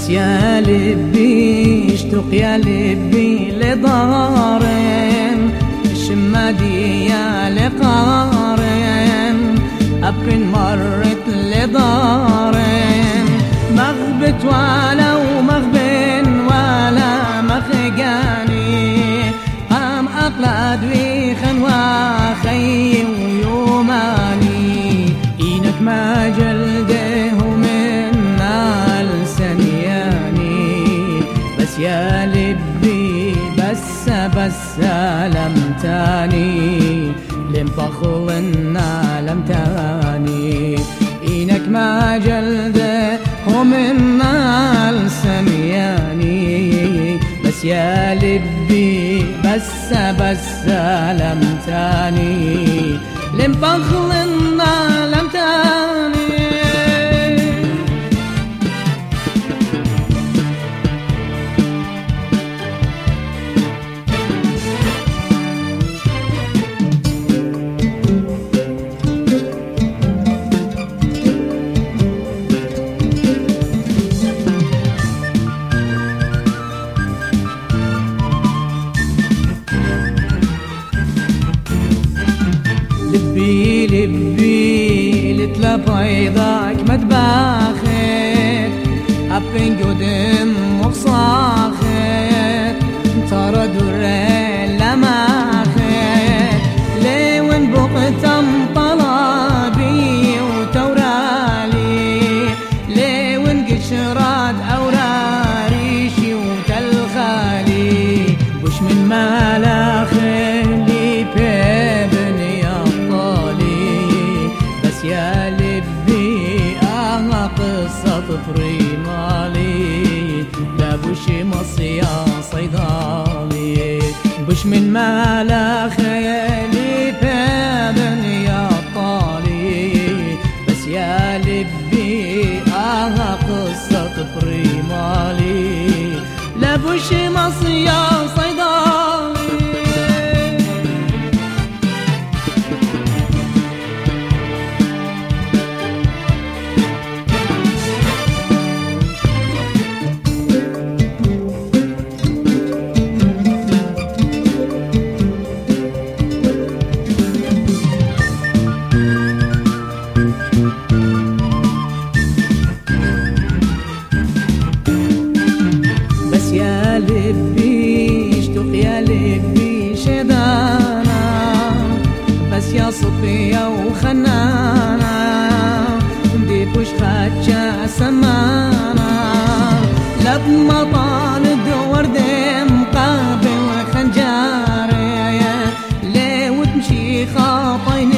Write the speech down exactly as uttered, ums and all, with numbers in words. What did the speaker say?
بس يا لبي اشتوق يا لبي لضارن الشمادي يا لقارن أبقن مرت لضارن مغبت ولا ومغبن ولا مخجاني هم أقلاد ويخن وخي ويوماني إنك ما جلده منا السنياني بس يا لبي بس بس لمتاني لم بخلنا لمتاني إنك ما جلده منا السنياني بس يا لبي بس بس لمتاني لم بخلنا لمتاني لبي لبي لتلا بيضاك ما تباخت أبن قدم وفصاخت ترى درين لما خت لين بقتم طلبي وتورالي لين قشرات أوراريشي وتلخالي وش من ملاخلي بابني يا لبي آه قصة طفري مالي لا بوش مصيا صيدالي بوش من مالا خيالي بابن يا طالي بس يا لبي آه قصة طفري مالي لا بوش مصيا صيدالي يا لبي اشتوق يا لبي شدانا بس يا صفية وخنانا دي بوش خاتشا سمانا لب مطالد وردم قابل خنجاري ليه وتمشي خاطين